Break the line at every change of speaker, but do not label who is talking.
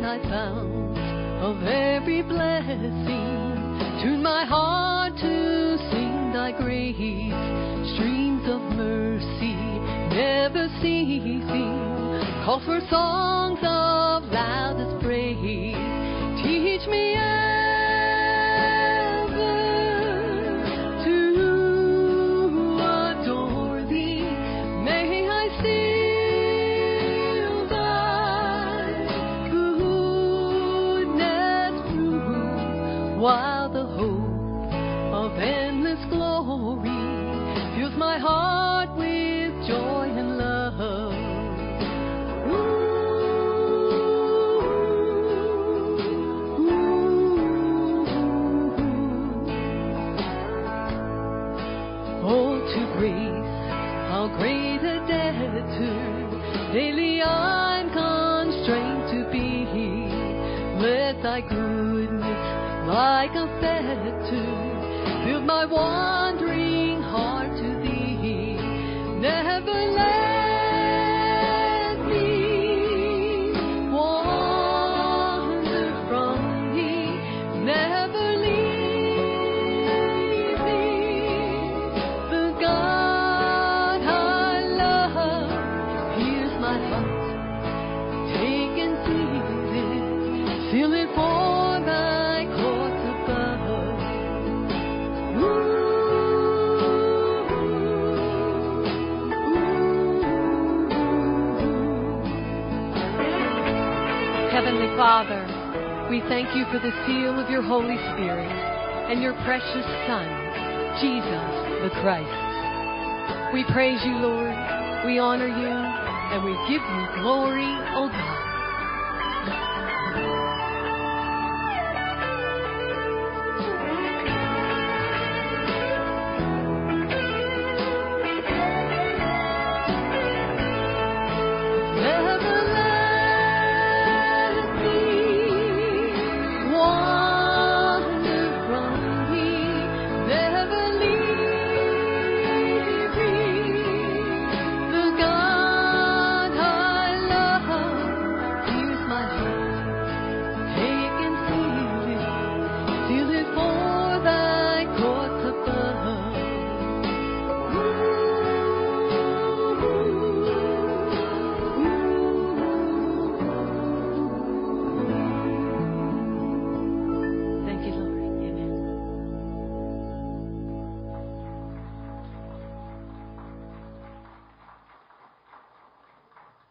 I found of every blessing. Tune my heart to sing thy grace. Streams of mercy never ceasing. Call for songs of loudest praise. Teach me while the hope of endless glory fills my heart with joy and love. Ooh, ooh, ooh. Oh, to grace, how great a debtor daily I'm constrained to be. Let thy goodness like a fetter fill my wandering heart to thee. Never let me wander from thee. Never leave thee. The God I love hears my heart. Take and seal it for thy courts above. Ooh, Heavenly Father, we thank you for the seal of your Holy Spirit and your precious Son, Jesus the Christ. We praise you, Lord. We honor you, and we give you glory, O God.